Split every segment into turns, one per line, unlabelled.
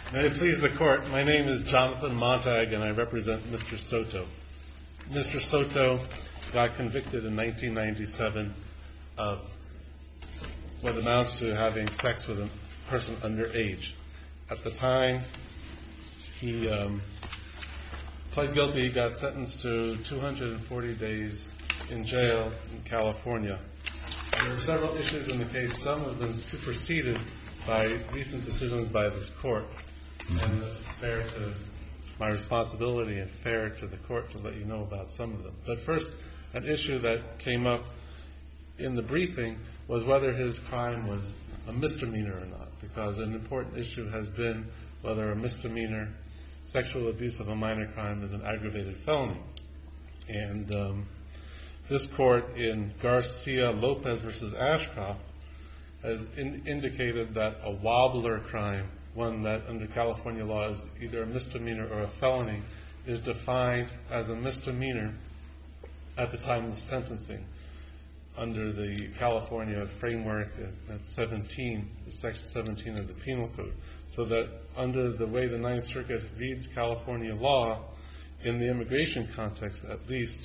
May it please the Court, my name is Jonathan Montag and I represent Mr. Soto. Mr. Soto got convicted in 1997 of what amounts to having sex with a person underage. At the time he pled guilty, he got sentenced to 240 days in jail in California. There are several issues in the case. Some have been superseded by recent decisions by this Court. And it's my responsibility and fair to the Court to let you know about some of them. But first, an issue that came up in the briefing was whether his crime was a misdemeanor or not, because an important issue has been whether a misdemeanor sexual abuse of a minor crime is an aggravated felony. And this Court in Garcia-Lopez v. Ashcroft has indicated that a wobbler crime, one that under California law is either a misdemeanor or a felony, is defined as a misdemeanor at the time of sentencing under the California framework at Section 17 of the Penal Code. So that under the way the Ninth Circuit reads California law, in the immigration context at least,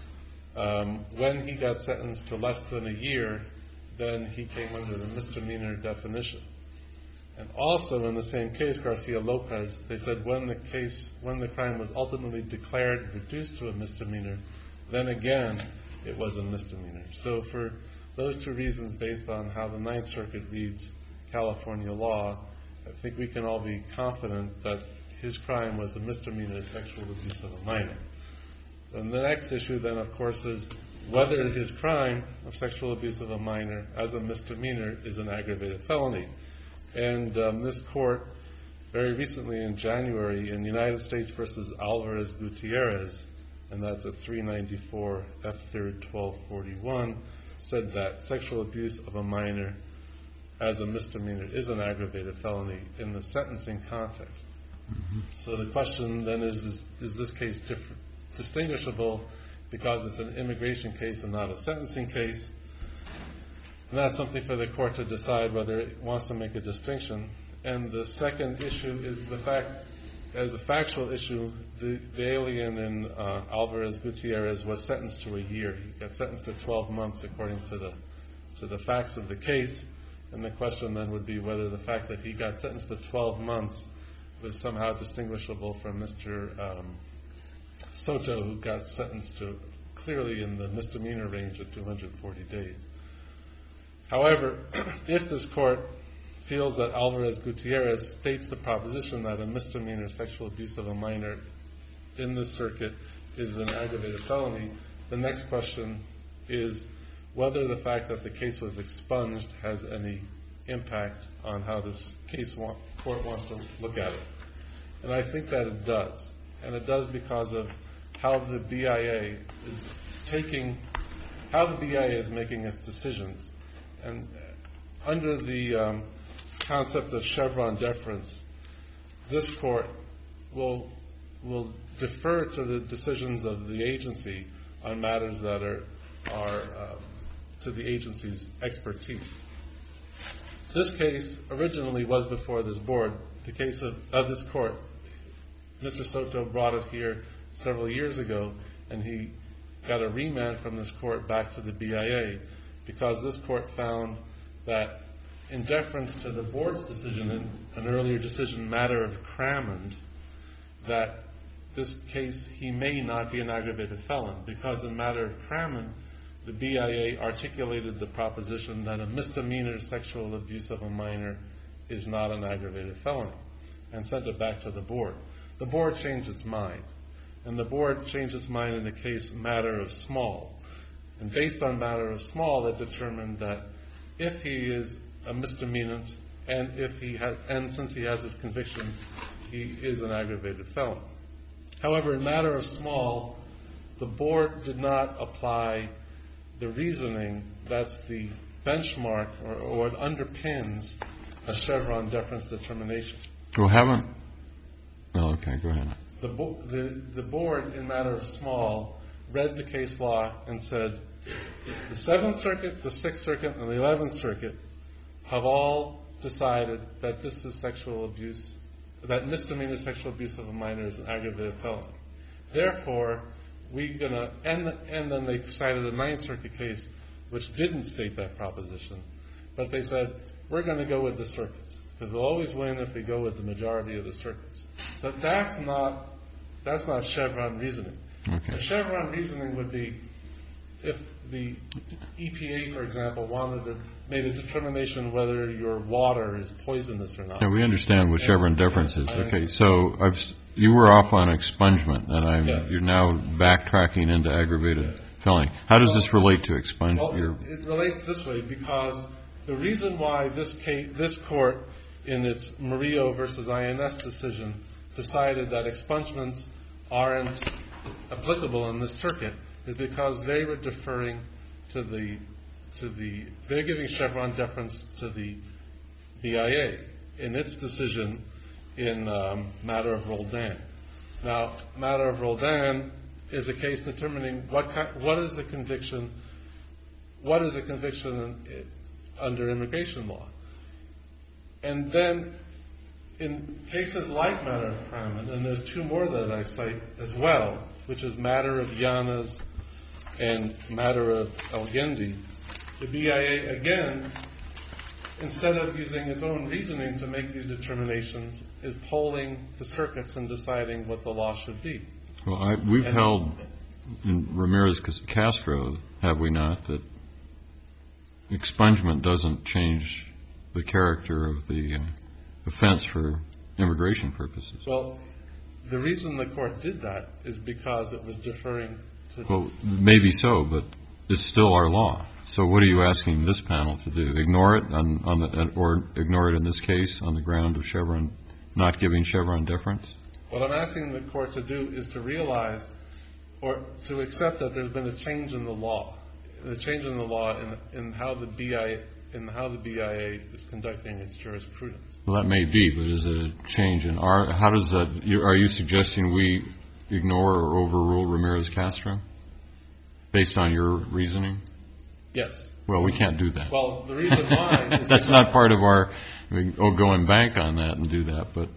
when he got sentenced to less than a year, then he came under the misdemeanor definition. And also in the same case, Garcia-Lopez, they said when the crime was ultimately declared reduced to a misdemeanor, then again it was a misdemeanor. So for those two reasons, based on how the Ninth Circuit reads California law, I think we can all be confident that his crime was a misdemeanor sexual abuse of a minor. And the next issue then, of course, is whether his crime of sexual abuse of a minor as a misdemeanor is an aggravated felony. And this Court, very recently in January, in United States v. Alvarez-Gutierrez, and that's at 394 F. 3rd 1241, said that sexual abuse of a minor as a misdemeanor is an aggravated felony in the sentencing context. So the question then is this case distinguishable because it's an immigration case and not a sentencing case? And that's something for the Court to decide whether it wants to make a distinction. And the second issue is the fact, as a factual issue, the alien in Alvarez-Gutierrez was sentenced to a year. He got sentenced to 12 months according to the facts of the case. And the question then would be whether the fact that he got sentenced to 12 months was somehow distinguishable from Mr. Soto, who got sentenced to clearly in the misdemeanor range of 240 days. However, if this Court feels that Alvarez-Gutierrez states the proposition that a misdemeanor sexual abuse of a minor in this circuit is an aggravated felony, the next question is whether the fact that the case was expunged has any impact on how this Court wants to look at it. And I think that it does. And it does because of how the BIA is making its decisions. And under the concept of Chevron deference, this Court will defer to the decisions of the agency on matters that are to the agency's expertise. This case originally was before this Board. The case of this Court, Mr. Soto brought it here several years ago, and he got a remand from this Court back to the BIA because this Court found that in deference to the Board's decision, in an earlier decision, matter of Cramond, that this case, he may not be an aggravated felon, because in matter of Cramond, the BIA articulated the proposition that a misdemeanor sexual abuse of a minor is not an aggravated felony, and sent it back to the Board. The Board changed its mind, and the Board changed its mind in the case matter of Small. And based on matter of Small, it determined that if he is a misdemeanant, and since he has his conviction, he is an aggravated felon. However, in matter of Small, the Board did not apply the reasoning that's the benchmark or it underpins a Chevron deference determination.
Well, haven't? Oh, okay, go ahead.
The Board, in matter of Small, read the case law and said, the Seventh Circuit, the Sixth Circuit, and the 11th Circuit have all decided that this is sexual abuse that misdemeanor sexual abuse of a minor is an aggravated felony. Therefore, and then they cited a Ninth Circuit case which didn't state that proposition, but they said, we're going to go with the circuits, because we'll always win if we go with the majority of the circuits. But that's not Chevron reasoning.
Okay.
The Chevron reasoning would be if the EPA, for example, made a determination whether your water is poisonous or not.
Yeah, we understand what Chevron deference is. Okay, so you were off on expungement, and
Yes.
you're now backtracking into aggravated felony. How does this relate to expungement?
Well, it relates this way, because the reason why this court, in its Murillo versus INS decision, decided that expungements aren't applicable in this circuit is because they were deferring to they're giving Chevron deference to the BIA in its decision in matter of Roldan. Now, matter of Roldan is a case determining what is a conviction under immigration law. And then in cases like matter of Kramen, and there's two more that I cite as well, which is matter of Llanas and matter of Alguendi, the BIA, again, instead of using its own reasoning to make these determinations, is polling the circuits and deciding what the law should be.
Well, we've held in Ramirez-Castro, have we not, that expungement doesn't change the character of the offense for immigration purposes.
Well, the reason the court did that is because it was deferring to...
Well, maybe so, but it's still our law. So what are you asking this panel to do? Ignore it or ignore it in this case on the ground of Chevron, not giving Chevron deference?
What I'm asking the court to do is to realize or to accept that there's been a change in the law, in how the BIA is conducting its jurisprudence.
Well, that may be, but is it a change in our... How does that... Are you suggesting we ignore or overrule Ramirez-Castro based on your reasoning?
Yes.
Well, we can't do that.
Well, the reason why... is
That's not part of our... go and bank on that and do that, but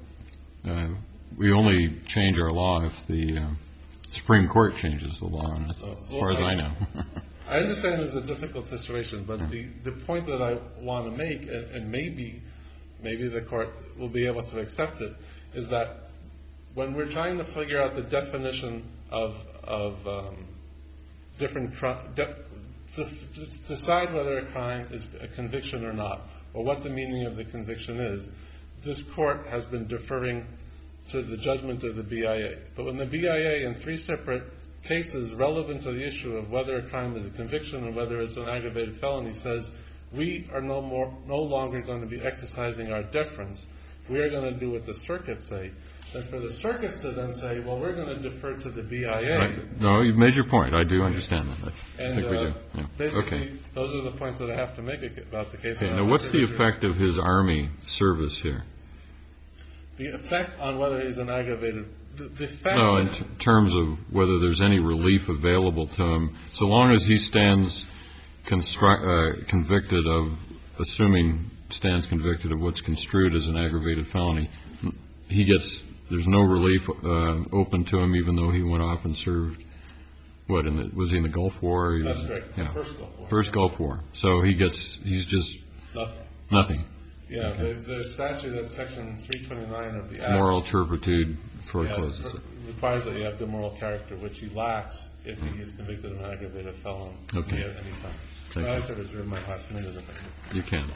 we only change our law if the Supreme Court changes the law, and that's as far as I know.
I understand it's a difficult situation, but the point that I want to make, and maybe the court will be able to accept it, is that when we're trying to figure out the definition of different to decide whether a crime is a conviction or not, or what the meaning of the conviction is, this court has been deferring to the judgment of the BIA. But when the BIA, in 3 separate cases relevant to the issue of whether a crime is a conviction and whether it's an aggravated felony, says we are no longer going to be exercising our deference. We are going to do what the circuits say. And for the circuits to then say, well, we're going to defer to the BIA.
Right. No, you've made your point. I do understand that. I think we do. Yeah.
Basically, those are the points that I have to make about the case.
Okay. Now, what's the effect of his Army service here?
The effect on whether he's an aggravated... The fact
no, in terms of whether there's any relief available to him, so long as he stands convicted of, stands convicted of what's construed as an aggravated felony, there's no relief open to him, even though he went off and served, was he in the Gulf War?
That's correct.
Yeah.
First Gulf War.
First Gulf War. So he's just... Nothing.
Yeah, okay. The statute, that's section 329 of the Act.
Moral turpitude forecloses it.
Requires that you have good moral character, which he lacks if he is convicted of an aggravated felon at any time. I'd like to reserve my last minute if I can.
You can.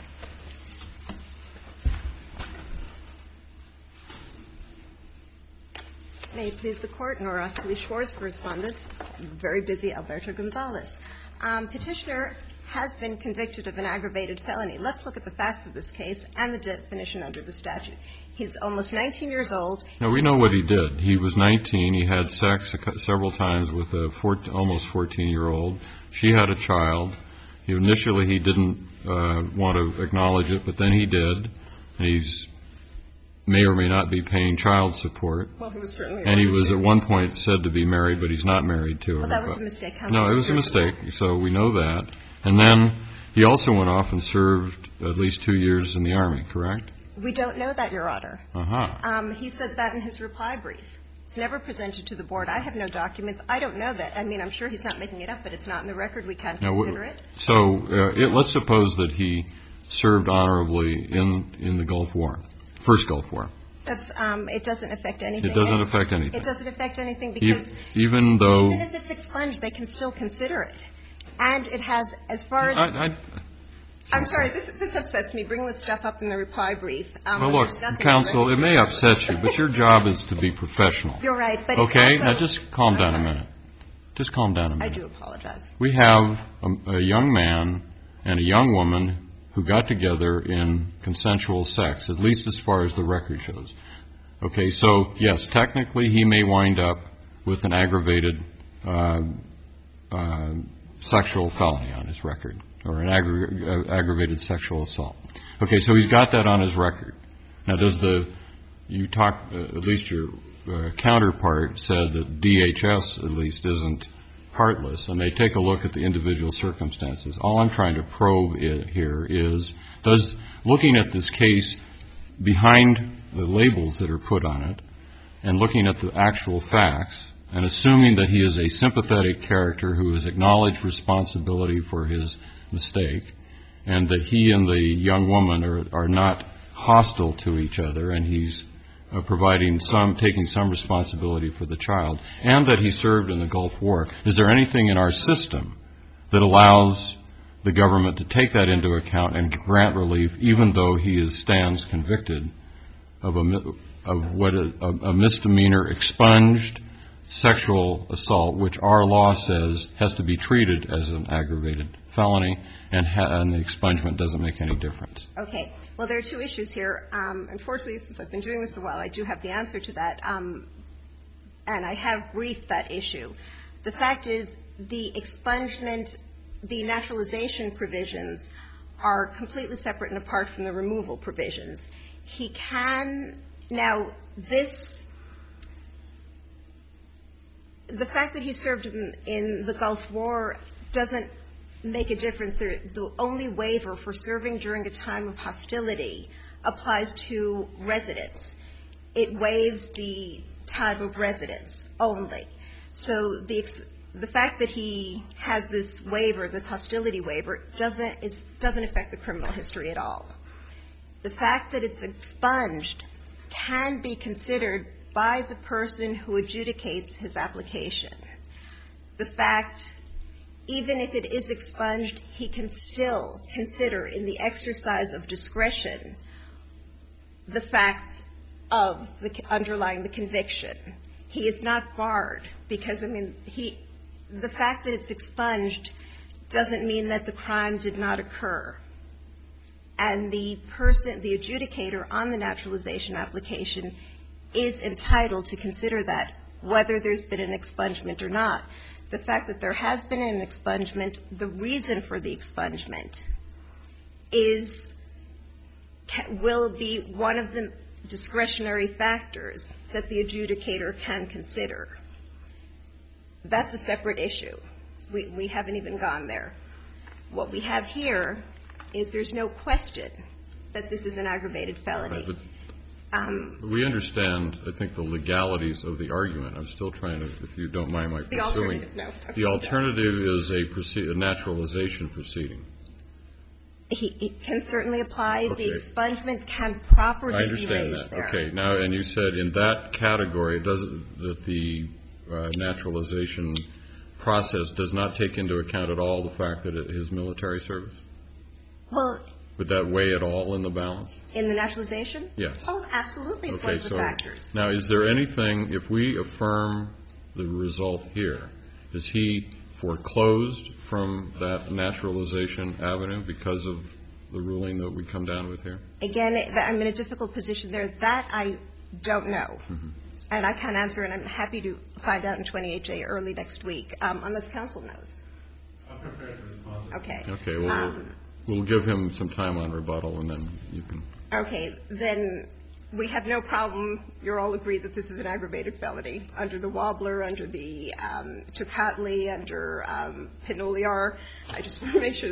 May it please the Court, Nora Oscoli Schwartz for respondents. Very busy, Alberto Gonzalez. Petitioner has been convicted of an aggravated felony. Let's look at the facts of this case and the definition under the statute. He's almost 19 years old.
Now, we know what he did. He was 19. He had sex several times with a almost 14-year-old. She had a child. Initially, he didn't want to acknowledge it, but then he did. He's may or may not be paying child support.
Well, he was certainly...
And he was at one point said to be married, but he's not married to her.
Well, that was a mistake.
No, it was a mistake, so we know that. And then he also went off and served at least 2 years in the Army, correct?
We don't know that, Your Honor.
Uh-huh.
He says that in his reply brief. It's never presented to the board. I have no documents. I don't know that. I mean, I'm sure he's not making it up, but it's not in the record. We can't consider it.
So let's suppose that he served honorably in the Gulf War, first Gulf War.
It doesn't affect anything.
It doesn't affect anything.
It doesn't affect anything because
even if
it's expunged, they can still consider it. And it has, as far as I'm sorry, this upsets me, bringing this stuff up in the reply brief.
Well, look, counsel, it may upset you, but your job is to be professional.
You're right. But
okay? Now just calm down a minute. Just calm down a minute.
I do apologize.
We have a young man and a young woman who got together in consensual sex, at least as far as the record shows. Okay, so, yes, technically he may wind up with an aggravated sexual felony on his record, or an aggravated sexual assault. Okay, so he's got that on his record. Now, at least your counterpart said that DHS, at least, isn't heartless, and they take a look at the individual circumstances. All I'm trying to probe here is, looking at this case behind the labels that are put on it, and looking at the actual facts, and assuming that he is a sympathetic character who has acknowledged responsibility for his mistake, and that he and the young woman are not hostile to each other, and he's taking some responsibility for the child, and that he served in the Gulf War. Is there anything in our system that allows the government to take that into account and grant relief, even though he stands convicted of a misdemeanor expunged sexual assault, which our law says has to be treated as an aggravated felony, and the expungement doesn't make any difference?
Okay. Well, there are two issues here. Unfortunately, since I've been doing this a while, I do have the answer to that, and I have briefed that issue. The fact is, the expungement, the naturalization provisions are completely separate and apart from the removal provisions. He can now the fact that he served in the Gulf War doesn't make a difference. The only waiver for serving during a time of hostility applies to residence. It waives the time of residence only. So the fact that he has this waiver, this hostility waiver, doesn't affect the criminal history at all. The fact that it's expunged can be considered by the person who adjudicates his application. The fact, even if it is expunged, he can still consider in the exercise of discretion the facts of underlying the conviction. He is not barred because, the fact that it's expunged doesn't mean that the crime did not occur. And the adjudicator on the naturalization application is entitled to consider that, whether there's been an expungement or not. The fact that there has been an expungement, the reason for the expungement will be one of the discretionary factors that the adjudicator can consider. That's a separate issue. We haven't even gone there. What we have here is there's no question that this is an aggravated felony.
We understand, I think, the legalities of the argument. I'm still trying to, if you don't mind my pursuing. The alternative is a naturalization proceeding.
It can certainly apply. Okay. The expungement can properly be raised there. I understand that.
Okay. Now, and you said in that category, that the naturalization process does not take into account at all the fact that his military service?
Well,
would that weigh at all in the balance?
In the naturalization?
Yes.
Oh, absolutely. It's one of the factors.
Now, is there anything, if we affirm the result here, is he foreclosed from that naturalization avenue because of the ruling that we come down with here?
Again, I'm in a difficult position there. That I don't know. Mm-hmm. And I can't answer, and I'm happy to find out in 28J early next week, unless counsel knows.
I'm prepared to respond.
Okay.
Okay. Well, we'll give him some time on rebuttal, and then you can. Okay.
Then we have no problem. You're all agreed that this is an aggravated felony under the Wobbler, under the Tocatli, under Pinoliar. I just want to make sure that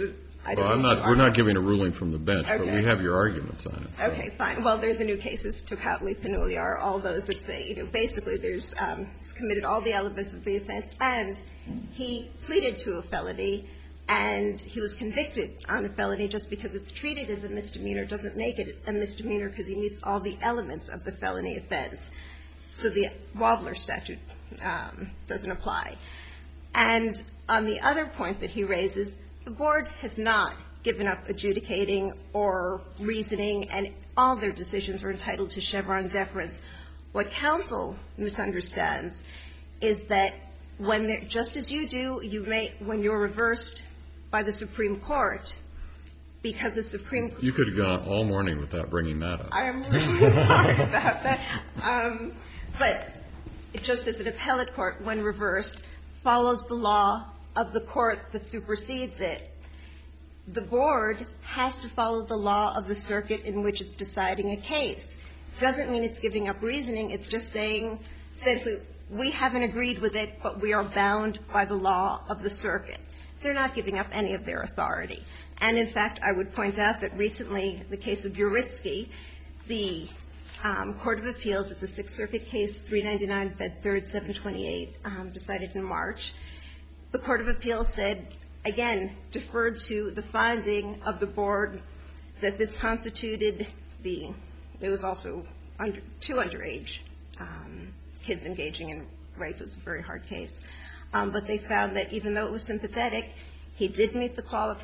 We're not giving a ruling from the bench, but
Okay.
we have your arguments on it. So.
Okay, fine. Well, there's the new cases, Tocatli, Panuliar, all those that say, basically he's committed all the elements of the offense, and he pleaded to a felony, and he was convicted on a felony just because it's treated as a misdemeanor doesn't make it a misdemeanor because he meets all the elements of the felony offense. So the Wobbler statute doesn't apply. And on the other point that he raises, the board has not given up adjudicating or reasoning, and all their decisions are entitled to Chevron deference. What counsel misunderstands is that when just as you do, when you're reversed by the Supreme Court, because the Supreme Court...
You could have gone all morning without bringing that up.
I'm really sorry about that. But just as an appellate court, when reversed, follows the law of the court that supersedes it, the board has to follow the law of the circuit in which it's deciding a case. It doesn't mean it's giving up reasoning. It's just saying, essentially, we haven't agreed with it, but we are bound by the law of the circuit. They're not giving up any of their authority. And, in fact, I would point out that recently, the case of Uritsky, the Court of Appeals, it's a Sixth Circuit case, 399 Fed 3rd 728, decided in March. The Court of Appeals said, again, deferred to the finding of the board that this constituted it was also two underage kids engaging in rape. It was a very hard case. But they found that even though it was sympathetic, he did meet the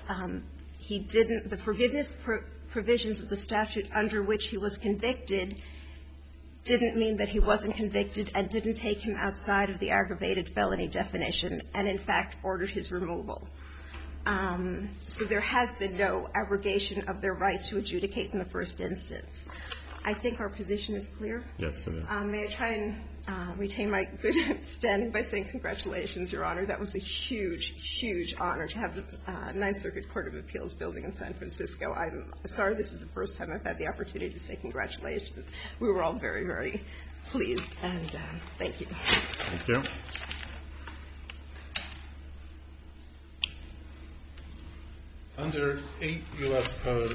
forgiveness provisions of the statute under which he was convicted didn't mean that he wasn't convicted and didn't take him outside of the aggravated felony definition and, in fact, ordered his removal. So there has been no abrogation of their right to adjudicate in the first instance. I think our position is clear.
Yes, it is.
May I try and retain my good standing by saying congratulations, Your Honor. That was a huge, huge honor to have the Ninth Circuit Court of Appeals building in San Francisco. I'm sorry this is the first time I've had the opportunity to say congratulations. We were all very, very pleased, and thank you.
Thank you.
Under 8 U.S. Code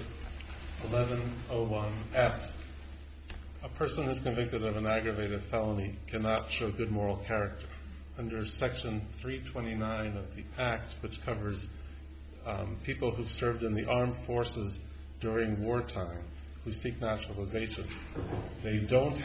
1101F, a person who's convicted of an aggravated felony cannot show good moral character. Under Section 329 of the Act, which covers people who've served in the armed forces during wartime who seek naturalization, they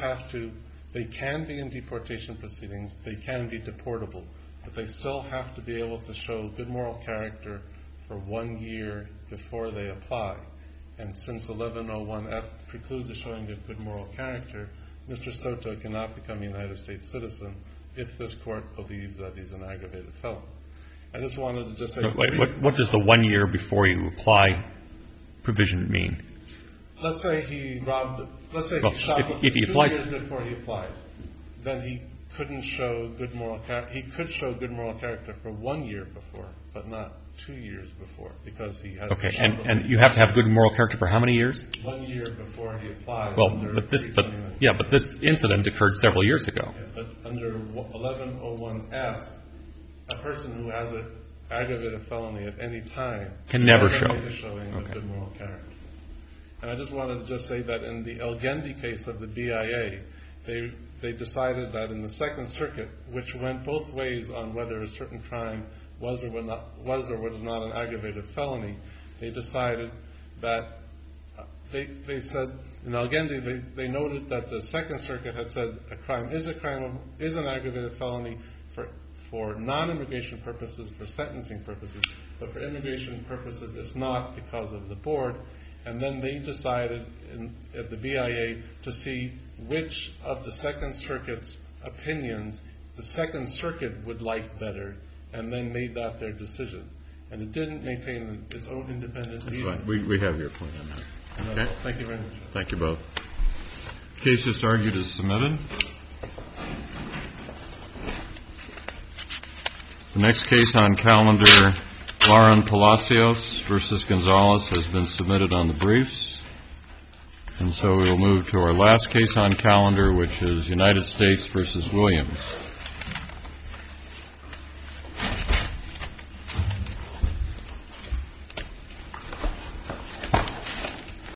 can be in deportation proceedings, they can be deportable, but they still have to be able to show good moral character for 1 year before they apply. And since 1101F precludes the showing of good moral character, Mr. Soto cannot become a United States citizen if this court believes that he's an aggravated felon. I just wanted to just say...
What does the 1 year before you apply provision mean?
Let's say he shot
if he
2
applies,
years before he applied. Then he couldn't show good moral character. He could show good moral character for 1 year before, but not 2 years before, because he has...
Okay, and you have to have good moral character for how many years?
1 year before he applied.
Well, but this incident occurred several years ago.
Yeah, but under 1101F, a person who has an aggravated felony at any time
can never show
make a showing of good moral character. And I just wanted to just say that in the El Gendi case of the BIA, they decided that in the Second Circuit, which went both ways on whether a certain crime was or was not an aggravated felony, they decided that they said in El Gendi they noted that the Second Circuit had said a crime is an aggravated felony for non-immigration purposes, for sentencing purposes, but for immigration purposes it's not because of the board. And then they decided at the BIA to see which of the Second Circuit's opinions the Second Circuit would like better, and then made that their decision. And it didn't maintain its own independent reason.
Right. We have your point on that. Okay.
Thank you very much.
Thank you both. Case just argued is submitted. The next case on calendar, Lauren Palacios versus Gonzalez, has been submitted on the briefs. And so we will move to our last case on calendar, which is United States versus Williams.